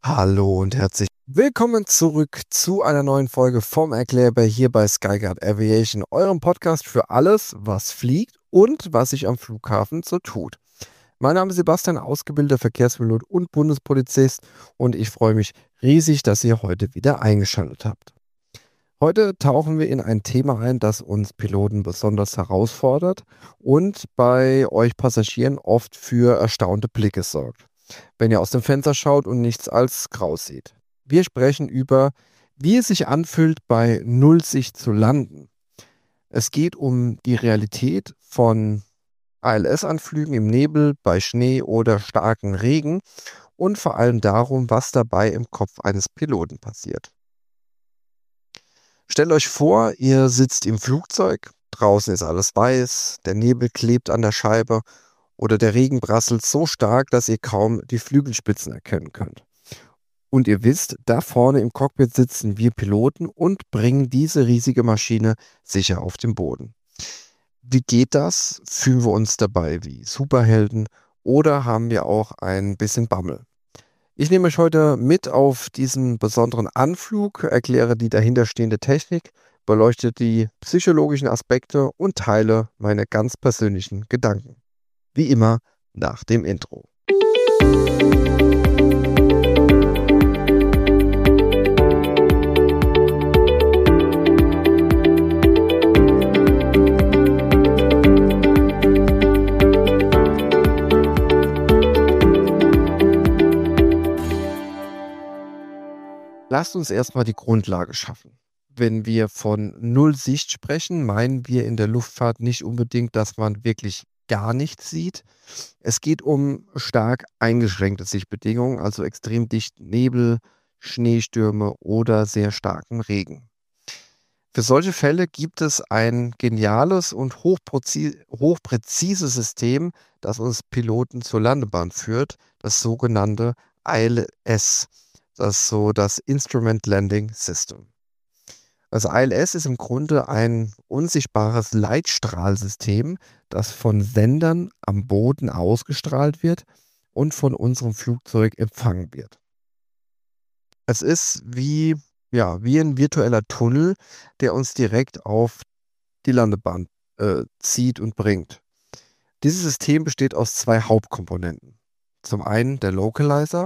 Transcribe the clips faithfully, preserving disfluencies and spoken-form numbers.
Hallo und herzlich willkommen zurück zu einer neuen Folge vom Erklärbär hier bei Skyguard Aviation, eurem Podcast für alles, was fliegt und was sich am Flughafen so tut. Mein Name ist Sebastian, ausgebildeter Verkehrspilot und Bundespolizist, und ich freue mich riesig, dass ihr heute wieder eingeschaltet habt. Heute tauchen wir in ein Thema ein, das uns Piloten besonders herausfordert und bei euch Passagieren oft für erstaunte Blicke sorgt, wenn ihr aus dem Fenster schaut und nichts als grau seht. Wir sprechen über, wie es sich anfühlt, bei Nullsicht zu landen. Es geht um die Realität von A L S-Anflügen im Nebel, bei Schnee oder starkem Regen und vor allem darum, was dabei im Kopf eines Piloten passiert. Stellt euch vor, ihr sitzt im Flugzeug, draußen ist alles weiß, der Nebel klebt an der Scheibe oder der Regen prasselt so stark, dass ihr kaum die Flügelspitzen erkennen könnt. Und ihr wisst, da vorne im Cockpit sitzen wir Piloten und bringen diese riesige Maschine sicher auf den Boden. Wie geht das? Fühlen wir uns dabei wie Superhelden oder haben wir auch ein bisschen Bammel? Ich nehme euch heute mit auf diesen besonderen Anflug, erkläre die dahinterstehende Technik, beleuchte die psychologischen Aspekte und teile meine ganz persönlichen Gedanken. Wie immer nach dem Intro. Lasst uns erstmal die Grundlage schaffen. Wenn wir von Nullsicht sprechen, meinen wir in der Luftfahrt nicht unbedingt, dass man wirklich gar nichts sieht. Es geht um stark eingeschränkte Sichtbedingungen, also extrem dichten Nebel, Schneestürme oder sehr starken Regen. Für solche Fälle gibt es ein geniales und hochpräzi- hochpräzises System, das uns Piloten zur Landebahn führt, das sogenannte I L S. Das ist so das Instrument Landing System. Das I L S ist im Grunde ein unsichtbares Leitstrahlsystem, das von Sendern am Boden ausgestrahlt wird und von unserem Flugzeug empfangen wird. Es ist wie, ja, wie ein virtueller Tunnel, der uns direkt auf die Landebahn äh, zieht und bringt. Dieses System besteht aus zwei Hauptkomponenten. Zum einen der Localizer.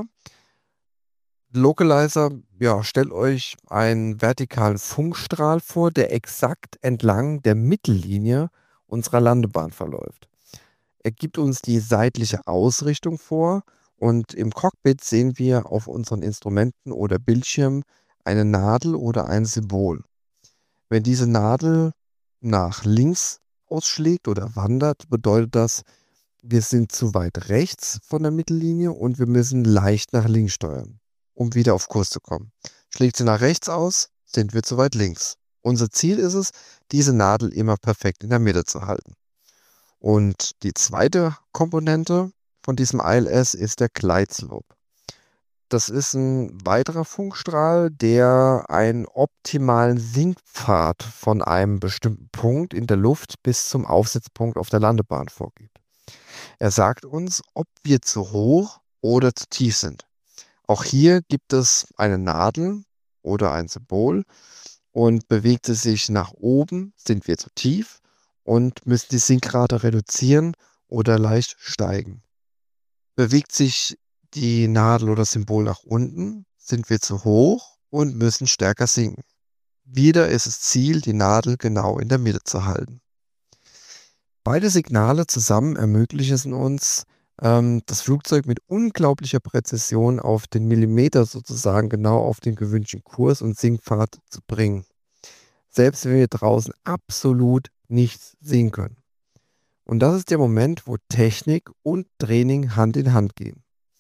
Localizer, ja, stellt euch einen vertikalen Funkstrahl vor, der exakt entlang der Mittellinie unserer Landebahn verläuft. Er gibt uns die seitliche Ausrichtung vor und im Cockpit sehen wir auf unseren Instrumenten oder Bildschirm eine Nadel oder ein Symbol. Wenn diese Nadel nach links ausschlägt oder wandert, bedeutet das, wir sind zu weit rechts von der Mittellinie und wir müssen leicht nach links steuern, um wieder auf Kurs zu kommen. Schlägt sie nach rechts aus, sind wir zu weit links. Unser Ziel ist es, diese Nadel immer perfekt in der Mitte zu halten. Und die zweite Komponente von diesem I L S ist der Glide Slope. Das ist ein weiterer Funkstrahl, der einen optimalen Sinkpfad von einem bestimmten Punkt in der Luft bis zum Aufsetzpunkt auf der Landebahn vorgibt. Er sagt uns, ob wir zu hoch oder zu tief sind. Auch hier gibt es eine Nadel oder ein Symbol, und bewegt es sich nach oben, sind wir zu tief und müssen die Sinkrate reduzieren oder leicht steigen. Bewegt sich die Nadel oder das Symbol nach unten, sind wir zu hoch und müssen stärker sinken. Wieder ist es Ziel, die Nadel genau in der Mitte zu halten. Beide Signale zusammen ermöglichen es uns, ähm, das Flugzeug mit unglaublicher Präzision auf den Millimeter sozusagen genau auf den gewünschten Kurs und Sinkpfad zu bringen. Selbst wenn wir draußen absolut nichts sehen können. Und das ist der Moment, wo Technik und Training Hand in Hand gehen.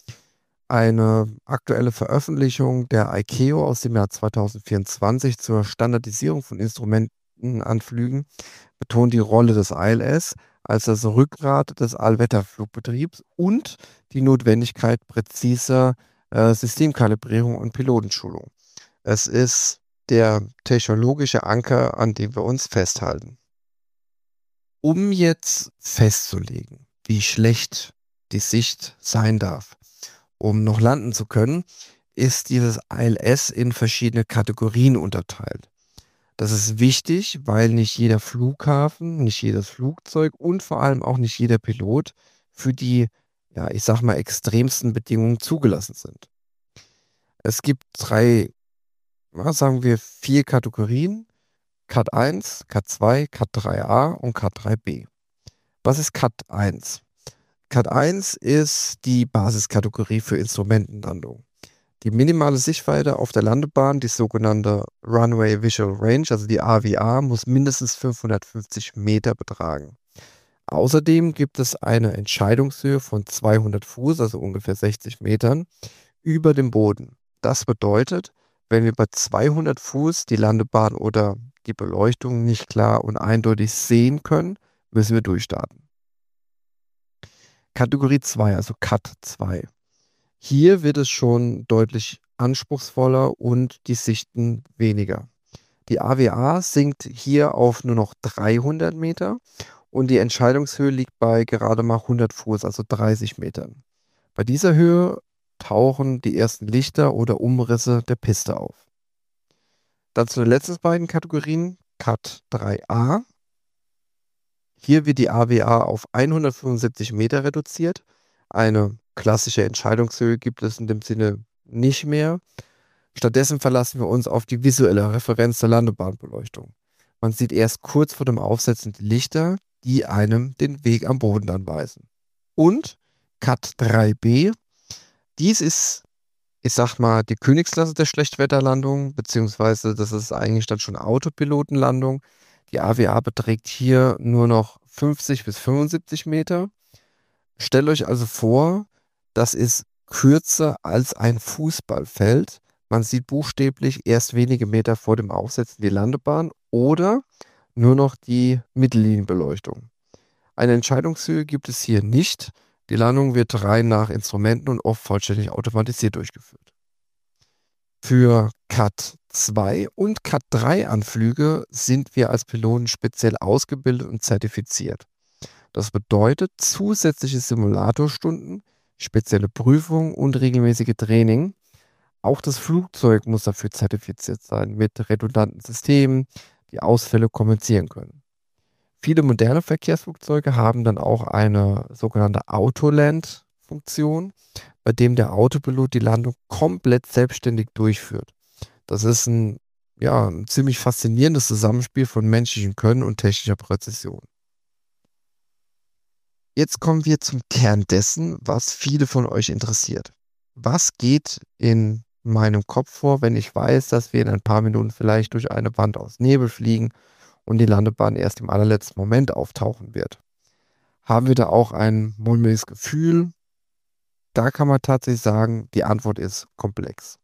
Eine aktuelle Veröffentlichung der I C A O aus dem Jahr zweitausendvierundzwanzig zur Standardisierung von Instrumentenanflügen betont die Rolle des I L S als das Rückgrat des Allwetterflugbetriebs und die Notwendigkeit präziser äh, Systemkalibrierung und Pilotenschulung. Es ist der technologische Anker, an dem wir uns festhalten. Um jetzt festzulegen, wie schlecht die Sicht sein darf, um noch landen zu können, ist dieses I L S in verschiedene Kategorien unterteilt. Das ist wichtig, weil nicht jeder Flughafen, nicht jedes Flugzeug und vor allem auch nicht jeder Pilot für die, ja, ich sag mal, extremsten Bedingungen zugelassen sind. Es gibt drei, ja, sagen wir vier Kategorien: Cat eins, Cat zwei, Cat drei a und Cat drei b. Was ist Cat eins? Cat eins ist die Basiskategorie für Instrumentenlandung. Die minimale Sichtweite auf der Landebahn, die sogenannte Runway Visual Range, also die A V A, muss mindestens fünfhundertfünfzig Meter betragen. Außerdem gibt es eine Entscheidungshöhe von zweihundert Fuß, also ungefähr sechzig Metern, über dem Boden. Das bedeutet, wenn wir bei zweihundert Fuß die Landebahn oder die Beleuchtung nicht klar und eindeutig sehen können, müssen wir durchstarten. Kategorie zwei, also Cat zwei. Hier wird es schon deutlich anspruchsvoller und die Sichten weniger. Die A V A sinkt hier auf nur noch dreihundert Meter und die Entscheidungshöhe liegt bei gerade mal hundert Fuß, also dreißig Metern. Bei dieser Höhe tauchen die ersten Lichter oder Umrisse der Piste auf. Dann zu den letzten beiden Kategorien, Cat drei a. Hier wird die A V A auf hundertfünfundsiebzig Meter reduziert. Eine klassische Entscheidungshöhe gibt es in dem Sinne nicht mehr. Stattdessen verlassen wir uns auf die visuelle Referenz der Landebahnbeleuchtung. Man sieht erst kurz vor dem Aufsetzen die Lichter, die einem den Weg am Boden anweisen. Und Cat drei b, dies ist, ich sag mal, die Königsklasse der Schlechtwetterlandung, beziehungsweise das ist eigentlich dann schon Autopilotenlandung. Die A V A beträgt hier nur noch fünfzig bis fünfundsiebzig Meter. Stellt euch also vor, das ist kürzer als ein Fußballfeld. Man sieht buchstäblich erst wenige Meter vor dem Aufsetzen die Landebahn oder nur noch die Mittellinienbeleuchtung. Eine Entscheidungshöhe gibt es hier nicht. Die Landung wird rein nach Instrumenten und oft vollständig automatisiert durchgeführt. Für Cat zwei und Cat drei Anflüge sind wir als Piloten speziell ausgebildet und zertifiziert. Das bedeutet zusätzliche Simulatorstunden, spezielle Prüfungen und regelmäßige Training. Auch das Flugzeug muss dafür zertifiziert sein mit redundanten Systemen, die Ausfälle kompensieren können. Viele moderne Verkehrsflugzeuge haben dann auch eine sogenannte Autoland-Funktion, bei dem der Autopilot die Landung komplett selbstständig durchführt. Das ist ein, ja, ein ziemlich faszinierendes Zusammenspiel von menschlichem Können und technischer Präzision. Jetzt kommen wir zum Kern dessen, was viele von euch interessiert. Was geht in meinem Kopf vor, wenn ich weiß, dass wir in ein paar Minuten vielleicht durch eine Wand aus Nebel fliegen und die Landebahn erst im allerletzten Moment auftauchen wird? Haben wir da auch ein mulmiges Gefühl? Da kann man tatsächlich sagen, die Antwort ist komplex.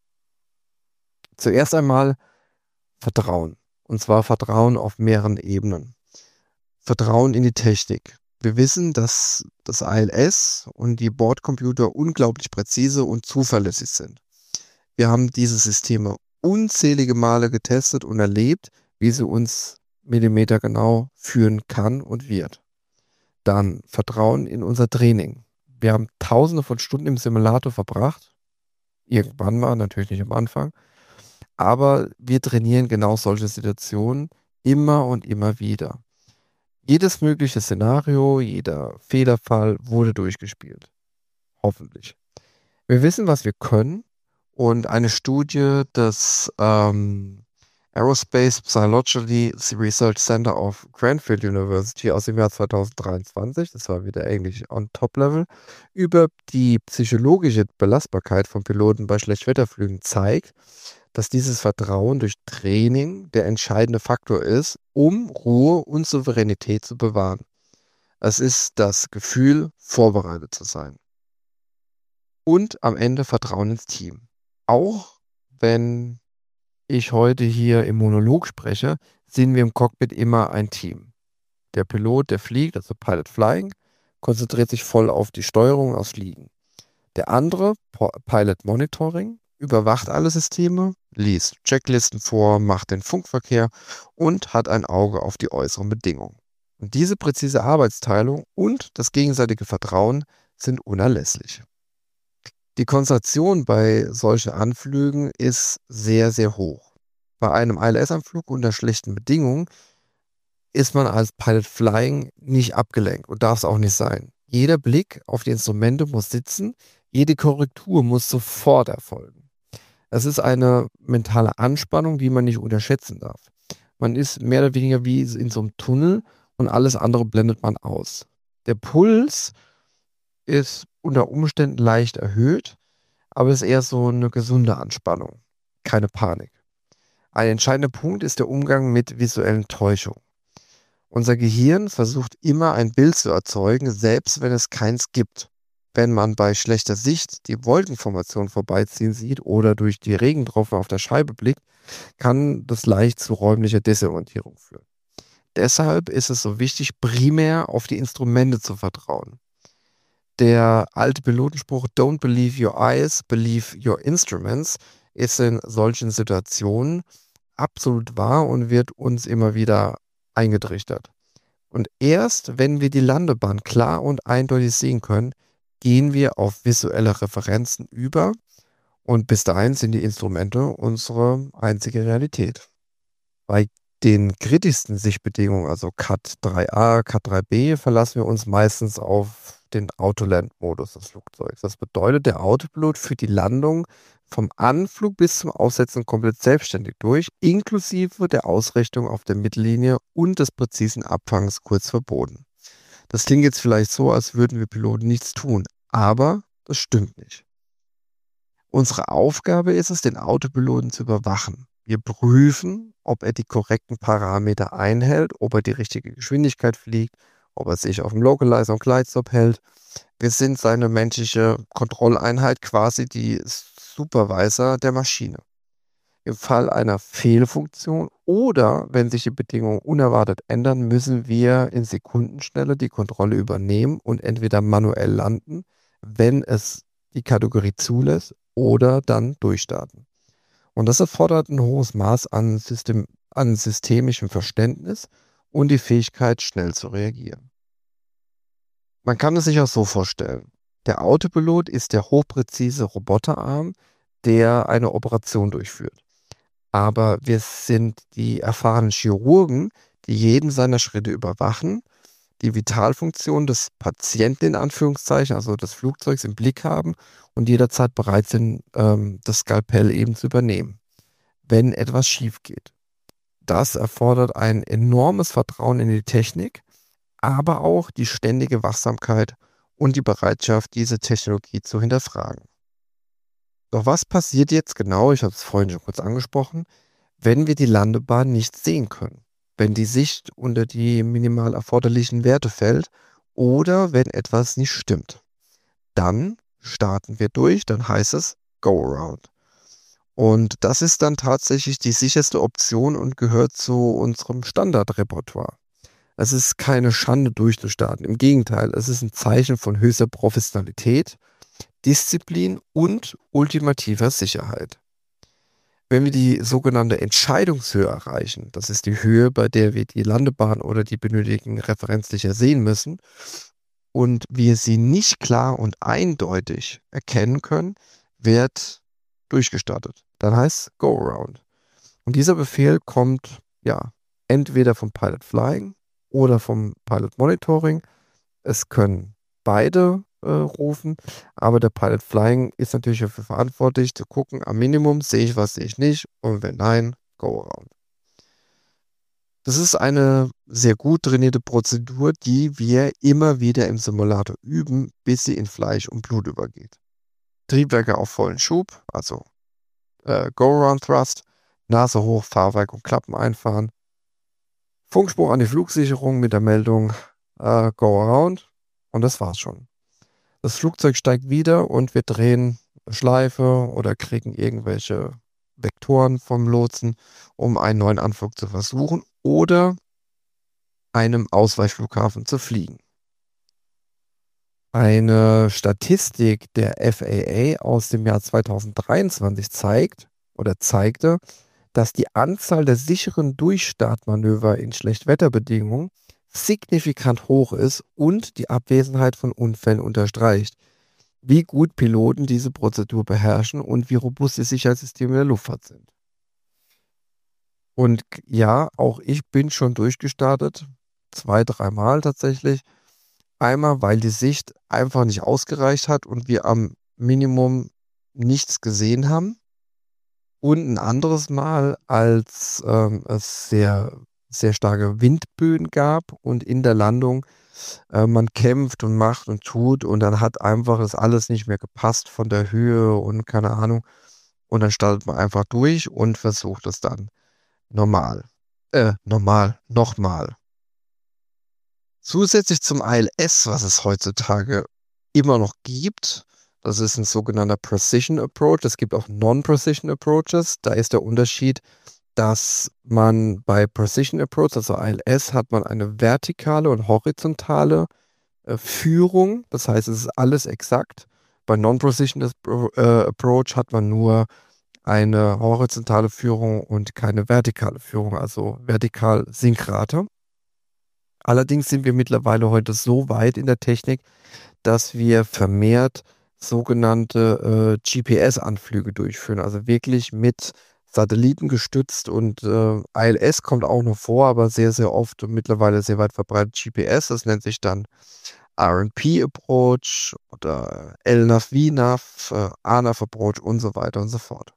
Zuerst einmal Vertrauen. Und zwar Vertrauen auf mehreren Ebenen. Vertrauen in die Technik. Wir wissen, dass das I L S und die Bordcomputer unglaublich präzise und zuverlässig sind. Wir haben diese Systeme unzählige Male getestet und erlebt, wie sie uns millimetergenau führen kann und wird. Dann Vertrauen in unser Training. Wir haben tausende von Stunden im Simulator verbracht. Irgendwann mal, natürlich nicht am Anfang. Aber wir trainieren genau solche Situationen immer und immer wieder. Jedes mögliche Szenario, jeder Fehlerfall wurde durchgespielt. Hoffentlich. Wir wissen, was wir können, und eine Studie des ähm, Aerospace Psychology Research Center of Cranfield University aus dem Jahr zweitausenddreiundzwanzig, das war wieder Englisch on Top Level, über die psychologische Belastbarkeit von Piloten bei Schlechtwetterflügen zeigt, dass dieses Vertrauen durch Training der entscheidende Faktor ist, um Ruhe und Souveränität zu bewahren. Es ist das Gefühl, vorbereitet zu sein. Und am Ende Vertrauen ins Team. Auch wenn ich heute hier im Monolog spreche, sind wir im Cockpit immer ein Team. Der Pilot, der fliegt, also Pilot Flying, konzentriert sich voll auf die Steuerung aufs Fliegen. Der andere, Pilot Monitoring, überwacht alle Systeme, liest Checklisten vor, macht den Funkverkehr und hat ein Auge auf die äußeren Bedingungen. Und diese präzise Arbeitsteilung und das gegenseitige Vertrauen sind unerlässlich. Die Konzentration bei solchen Anflügen ist sehr, sehr hoch. Bei einem I L S-Anflug unter schlechten Bedingungen ist man als Pilot Flying nicht abgelenkt und darf es auch nicht sein. Jeder Blick auf die Instrumente muss sitzen, jede Korrektur muss sofort erfolgen. Es ist eine mentale Anspannung, die man nicht unterschätzen darf. Man ist mehr oder weniger wie in so einem Tunnel und alles andere blendet man aus. Der Puls ist unter Umständen leicht erhöht, aber es ist eher so eine gesunde Anspannung, keine Panik. Ein entscheidender Punkt ist der Umgang mit visuellen Täuschungen. Unser Gehirn versucht immer ein Bild zu erzeugen, selbst wenn es keins gibt. Wenn man bei schlechter Sicht die Wolkenformation vorbeiziehen sieht oder durch die Regentropfen auf der Scheibe blickt, kann das leicht zu räumlicher Desorientierung führen. Deshalb ist es so wichtig, primär auf die Instrumente zu vertrauen. Der alte Pilotenspruch "Don't believe your eyes, believe your instruments" ist in solchen Situationen absolut wahr und wird uns immer wieder eingetrichtert. Und erst wenn wir die Landebahn klar und eindeutig sehen können, gehen wir auf visuelle Referenzen über und bis dahin sind die Instrumente unsere einzige Realität. Bei den kritischsten Sichtbedingungen, also Cat drei a, Cat drei b, verlassen wir uns meistens auf den Autoland-Modus des Flugzeugs. Das bedeutet, der Autopilot führt die Landung vom Anflug bis zum Aufsetzen komplett selbstständig durch, inklusive der Ausrichtung auf der Mittellinie und des präzisen Abfangs kurz vor Boden. Das klingt jetzt vielleicht so, als würden wir Piloten nichts tun, aber das stimmt nicht. Unsere Aufgabe ist es, den Autopiloten zu überwachen. Wir prüfen, ob er die korrekten Parameter einhält, ob er die richtige Geschwindigkeit fliegt, ob er sich auf dem Localizer und Glidestop hält. Wir sind seine menschliche Kontrolleinheit, quasi die Supervisor der Maschine. Im Fall einer Fehlfunktion oder wenn sich die Bedingungen unerwartet ändern, müssen wir in Sekundenschnelle die Kontrolle übernehmen und entweder manuell landen, wenn es die Kategorie zulässt, oder dann durchstarten. Und das erfordert ein hohes Maß an, System, an systemischem Verständnis und die Fähigkeit, schnell zu reagieren. Man kann es sich auch so vorstellen. Der Autopilot ist der hochpräzise Roboterarm, der eine Operation durchführt. Aber wir sind die erfahrenen Chirurgen, die jeden seiner Schritte überwachen, die Vitalfunktion des Patienten in Anführungszeichen, also des Flugzeugs im Blick haben und jederzeit bereit sind, ähm, das Skalpell eben zu übernehmen, wenn etwas schief geht. Das erfordert ein enormes Vertrauen in die Technik, aber auch die ständige Wachsamkeit und die Bereitschaft, diese Technologie zu hinterfragen. Doch was passiert jetzt genau, ich habe es vorhin schon kurz angesprochen, wenn wir die Landebahn nicht sehen können, wenn die Sicht unter die minimal erforderlichen Werte fällt oder wenn etwas nicht stimmt? Dann starten wir durch, dann heißt es Go Around. Und das ist dann tatsächlich die sicherste Option und gehört zu unserem Standardrepertoire. Es ist keine Schande, durchzustarten. Im Gegenteil, es ist ein Zeichen von höchster Professionalität, Disziplin und ultimativer Sicherheit. Wenn wir die sogenannte Entscheidungshöhe erreichen, das ist die Höhe, bei der wir die Landebahn oder die benötigten Referenzlicher sehen müssen, und wir sie nicht klar und eindeutig erkennen können, wird durchgestartet. Dann heißt es Go Around. Und dieser Befehl kommt ja entweder vom Pilot Flying oder vom Pilot Monitoring. Es können beide äh, rufen, aber der Pilot Flying ist natürlich dafür verantwortlich, zu gucken, am Minimum sehe ich was, sehe ich nicht, und wenn nein, Go Around. Das ist eine sehr gut trainierte Prozedur, die wir immer wieder im Simulator üben, bis sie in Fleisch und Blut übergeht. Triebwerke auf vollen Schub, also äh, Go-Around-Thrust, Nase hoch, Fahrwerk und Klappen einfahren, Funkspruch an die Flugsicherung mit der Meldung äh, Go-Around, und das war's schon. Das Flugzeug steigt wieder und wir drehen eine Schleife oder kriegen irgendwelche Vektoren vom Lotsen, um einen neuen Anflug zu versuchen oder einem Ausweichflughafen zu fliegen. Eine Statistik der F A A aus dem Jahr zweitausenddreiundzwanzig zeigt oder zeigte, dass die Anzahl der sicheren Durchstartmanöver in Schlechtwetterbedingungen signifikant hoch ist und die Abwesenheit von Unfällen unterstreicht. wie gut Piloten diese Prozedur beherrschen und wie robust die Sicherheitssysteme der Luftfahrt sind. Und k ja, auch ich bin schon durchgestartet, zwei, dreimal tatsächlich. Einmal, weil die Sicht einfach nicht ausgereicht hat und wir am Minimum nichts gesehen haben. Und 'n anderes Mal, als, ähm, es sehr, sehr starke Windböen gab und in der Landung, äh, man kämpft und macht und tut und dann hat einfach das alles nicht mehr gepasst von der Höhe und keine Ahnung. Und dann startet man einfach durch und versucht es dann normal. Äh, normal, nochmal. Zusätzlich zum I L S, was es heutzutage immer noch gibt, das ist 'n sogenannter Precision Approach. Es gibt auch Non-Precision Approaches. Da ist der Unterschied, dass man bei Precision Approach, also I L S, hat man eine vertikale und horizontale, äh, Führung. Das heißt, es ist alles exakt. Bei Non-Precision Appro äh, Approach hat man nur eine horizontale Führung und keine vertikale Führung, also Vertikal-Sinkrate. Allerdings sind wir mittlerweile heute so weit in der Technik, dass wir vermehrt sogenannte, äh, G P S-Anflüge durchführen, also wirklich mit Satelliten gestützt und, äh, I L S kommt auch noch vor, aber sehr, sehr oft und mittlerweile sehr weit verbreitet G P S. Das nennt sich dann R N P Approach oder L NAV, V NAV, äh, A NAV Approach und so weiter und so fort.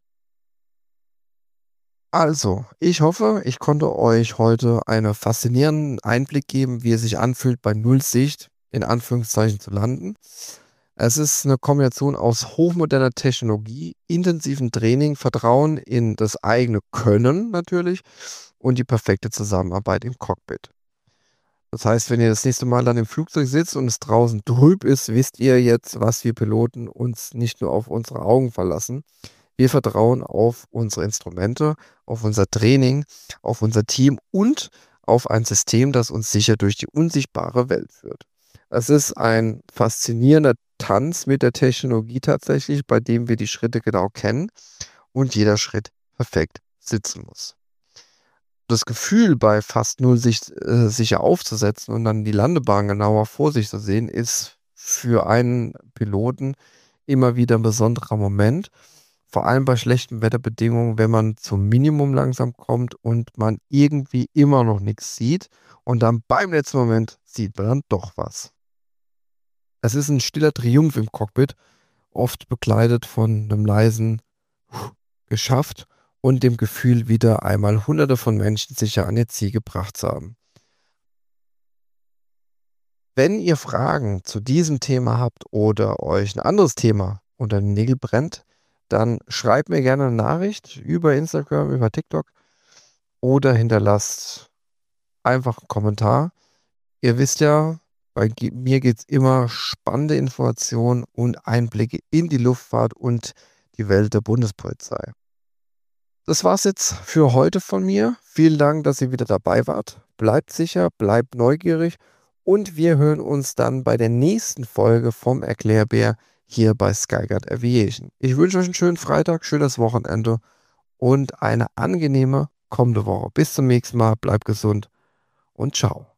Also, ich hoffe, ich konnte euch heute einen faszinierenden Einblick geben, wie es sich anfühlt, bei Null Sicht in Anführungszeichen zu landen. Es ist 'ne Kombination aus hochmoderner Technologie, intensivem Training, Vertrauen in das eigene Können natürlich und die perfekte Zusammenarbeit im Cockpit. Das heißt, wenn ihr das nächste Mal dann im Flugzeug sitzt und es draußen trüb ist, wisst ihr jetzt, was wir Piloten uns nicht nur auf unsere Augen verlassen. Wir vertrauen auf unsere Instrumente, auf unser Training, auf unser Team und auf ein System, das uns sicher durch die unsichtbare Welt führt. Es ist ein faszinierender Tanz mit der Technologie tatsächlich, bei dem wir die Schritte genau kennen und jeder Schritt perfekt sitzen muss. Das Gefühl, bei fast Null Sicht, äh, sicher aufzusetzen und dann die Landebahn genauer vor sich zu sehen, ist für einen Piloten immer wieder 'n besonderer Moment, vor allem bei schlechten Wetterbedingungen, wenn man zum Minimum langsam kommt und man irgendwie immer noch nix sieht und dann beim letzten Moment sieht man dann doch was. Es ist 'n stiller Triumph im Cockpit, oft begleitet von 'nem leisen „Geschafft“ und dem Gefühl, wieder einmal Hunderte von Menschen sicher an ihr Ziel gebracht zu haben. Wenn ihr Fragen zu diesem Thema habt oder euch 'n anderes Thema unter den Nägeln brennt, dann schreibt mir gerne 'ne Nachricht über Instagram, über TikTok oder hinterlasst einfach 'n Kommentar. Ihr wisst ja, bei ge mir geht's immer spannende Informationen und Einblicke in die Luftfahrt und die Welt der Bundespolizei. Das war's jetzt für heute von mir. Vielen Dank, dass ihr wieder dabei wart. Bleibt sicher, bleibt neugierig und wir hören uns dann bei der nächsten Folge vom Erklärbär hier bei Skyguide Aviation. Ich wünsche euch 'n schönen Freitag, schönes Wochenende und eine angenehme kommende Woche. Bis zum nächsten Mal, bleibt gesund und tschau.